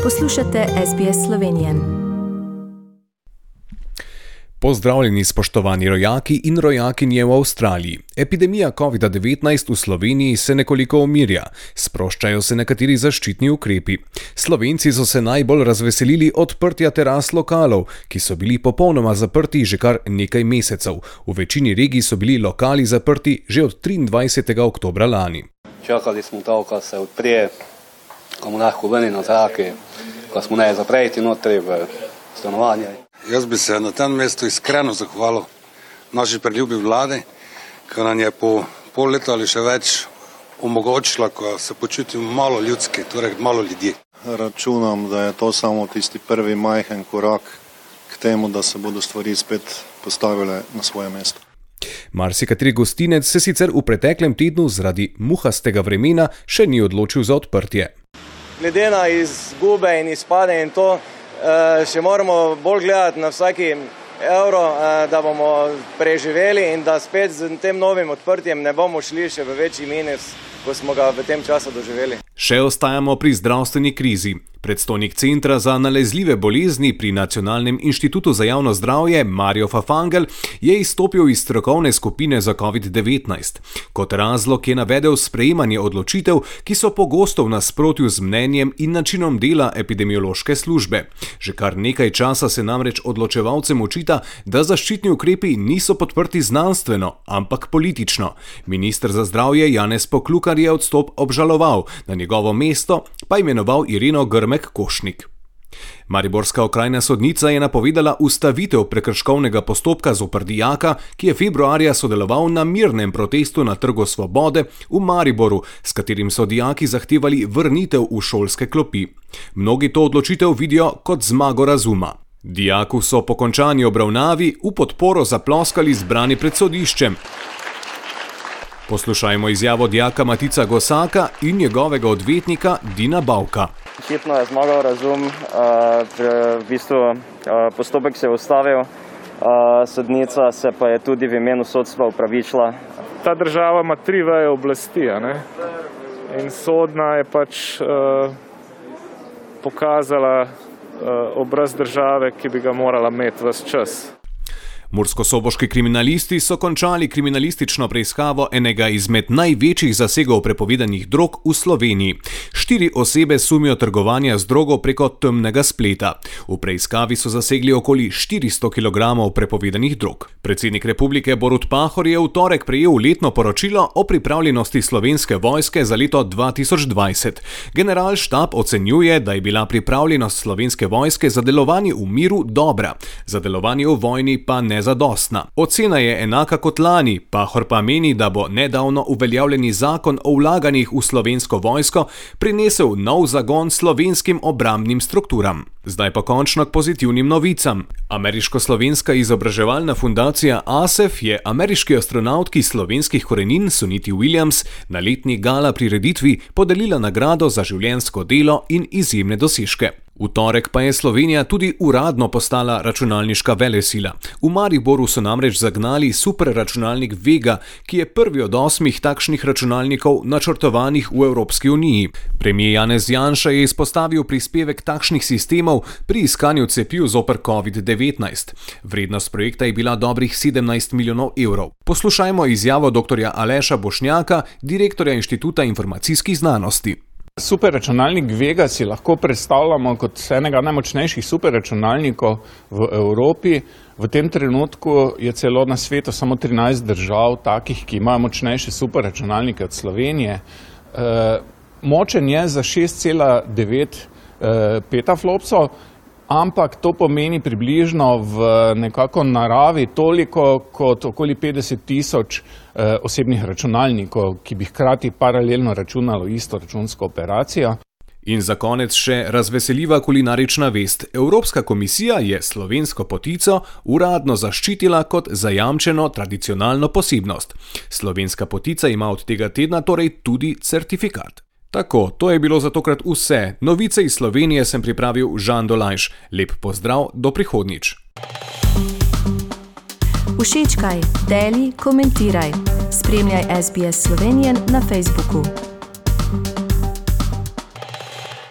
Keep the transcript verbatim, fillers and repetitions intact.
Poslušate S B S Slovenijo. Pozdravljeni spoštovani rojaki in rojakinje v Avstraliji. Epidemija covida devetnajst v Sloveniji se nekoliko umirja, sproščajo se nekateri zaščitni ukrepi. Slovenci so se najbolj razveselili odprtja teras lokalov, ki so bili popolnoma zaprti že kar nekaj mesecev. V večini regij so bili lokali zaprti že od triindvajsetega oktobra lani. Čakali smo to, ko se odprije, ko mu lahko ven na zrake, ko smo ne zapreti notri v stanovanje. Jaz bi se na tem mestu iskreno zahvalil naši preljubi vladi, ki nam je po pol leta ali še več omogočila, ko se počutimo malo ljudski, torej malo ljudi. Računam, da je to samo tisti prvi majhen korak k temu, da se bodo stvari spet postavile na svoje mesto. Marsikateri gostinec se sicer v preteklem tednu zaradi muhastega vremena še ni odločil za odprtje. Glede na izgube in izpade in to, še moramo bolj gledati na vsaki evro, da bomo preživeli in da spet z tem novim odprtjem ne bomo šli še v večji minus, ko smo ga v tem času doživeli. Še ostajamo pri zdravstveni krizi. Predstojnik Centra za nalezljive bolezni pri Nacionalnem inštitutu za javno zdravje Mario Fafangel je izstopil iz strokovne skupine za covid devetnajst. Kot razlog je navedel sprejemanje odločitev, ki so pogosto v nasprotju z mnenjem in načinom dela epidemiološke službe. Že kar nekaj časa se namreč odločevalcem očita, da zaščitni ukrepi niso podprti znanstveno, ampak politično. Minister za zdravje Janez Poklukar je odstop obžaloval, na njegovo mesto pa imenoval Ireno Grmek Košnik. Mariborska okrajna sodnica je napovedala ustavitev prekrškovnega postopka zoper dijaka, ki je februarja sodeloval na mirnem protestu na Trgu Svobode v Mariboru, s katerim so dijaki zahtevali vrnitev v šolske klopi. Mnogi to odločitev vidijo kot zmago razuma. Dijaku so po končani obravnavi v podporo zaploskali zbrani pred sodiščem. Poslušajmo izjavo dijaka Matica Gosaka in njegovega odvetnika Dina Bavka. Hitno je zmagal razum, v bistvu postopek se je ustavil, sodnica se pa je tudi v imenu sodstva upravičila. Ta država ima tri veje oblasti, a ne? In sodna je pač pokazala obraz države, ki bi ga morala imeti ves čas. Murskosoboški kriminalisti so končali kriminalistično preiskavo enega izmed največjih zasegov prepovedanih drog v Sloveniji. Štiri osebe sumijo trgovanja z drogo preko temnega spleta. V preiskavi so zasegli okoli štiristo kilogramov prepovedanih drog. Predsednik republike Borut Pahor je v torek prejel letno poročilo o pripravljenosti Slovenske vojske za leto dva tisoč dvajset. Generalštab ocenjuje, da je bila pripravljenost Slovenske vojske za delovanje v miru dobra, za delovanje v vojni pa ne zadostna. Ocena je enaka kot lani, Pahor pa meni, da bo nedavno uveljavljeni zakon o vlaganjih v Slovensko vojsko prinesel nov zagon slovenskim obrambnim strukturam. Zdaj pa končno k pozitivnim novicam. Ameriško-slovenska izobraževalna fundacija A S E F je ameriški astronautki slovenskih korenin Suniti Williams na letni gala prireditvi podelila nagrado za življenjsko delo in izjemne dosežke. V torek pa je Slovenija tudi uradno postala računalniška velesila. V Mariboru so namreč zagnali superračunalnik Vega, ki je prvi od osmih takšnih računalnikov načrtovanih v Evropski uniji. Premier Janez Janša je izpostavil prispevek takšnih sistemov pri iskanju cepiv zoper covid devetnajst. Vrednost projekta je bila dobrih sedemnajst milijonov evrov. Poslušajmo izjavo doktorja Aleša Bošnjaka, direktorja Inštituta informacijskih znanosti. Superračunalnik Vega si lahko predstavljamo kot enega najmočnejših superračunalnikov v Evropi. V tem trenutku je celo na svetu samo trinajst držav takih, ki imajo močnejše superračunalnike od Slovenije. E, močen je za šest cela devet e, petaflopsov, ampak to pomeni približno v nekako naravi toliko kot okoli petdeset tisoč eh, osebnih računalnikov, ki bi hkrati paralelno računalo isto računsko operacijo. In za konec še razveseljiva kulinarična vest. Evropska komisija je slovensko potico uradno zaščitila kot zajamčeno tradicionalno posebnost. Slovenska potica ima od tega tedna torej tudi certifikat. Tako, to je bilo za tokrat vse. Novice iz Slovenije sem pripravil Žan Dolajš. Lep pozdrav, do prihodnjič. Všečkaj, deli, komentiraj. Spremljaj S B S Slovenijo na Facebooku.